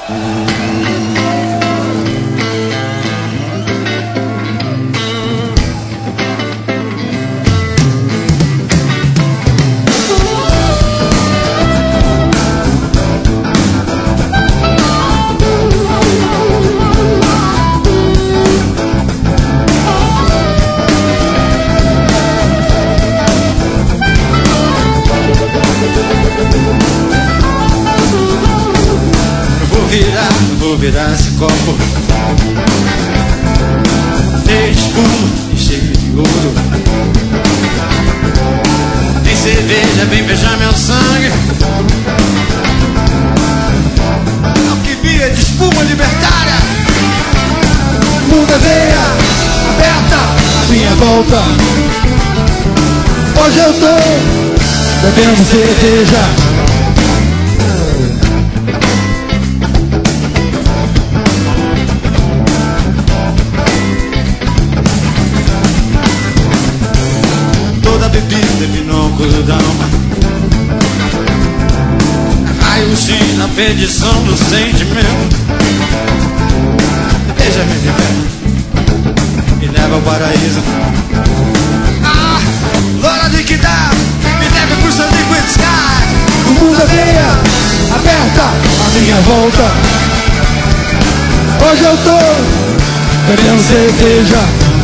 Vou virar esse copo de espuma e cheio de ouro. Tem cerveja, vem beijar meu sangue. Alquimia de espuma libertária. Muda veia aberta à minha volta. Hoje eu tô bebendo cerveja. Bebida, binóculo da alma. Raio-x na perdição do sentimento. Beija-me de pé, me leva ao paraíso. Ah, hora de que dá, me leva pro seu liquid sky. O mundo é veia aberta à minha volta. Hoje eu tô bebendo cerveja.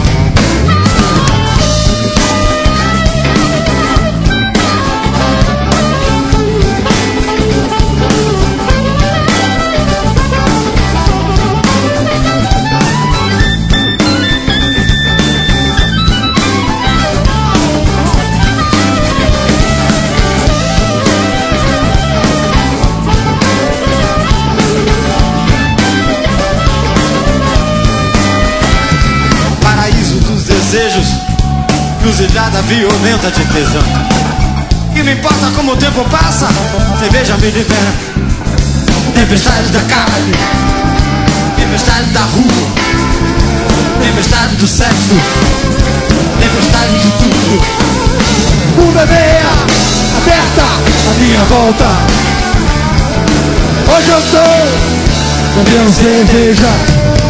Cruzilhada violenta de tesão. E não importa como o tempo passa, cerveja me libera. Tempestade da carne, tempestade da rua, tempestade do sexo, tempestade de tudo. Uma veia aberta à minha volta. Hoje eu tô bebendo cerveja.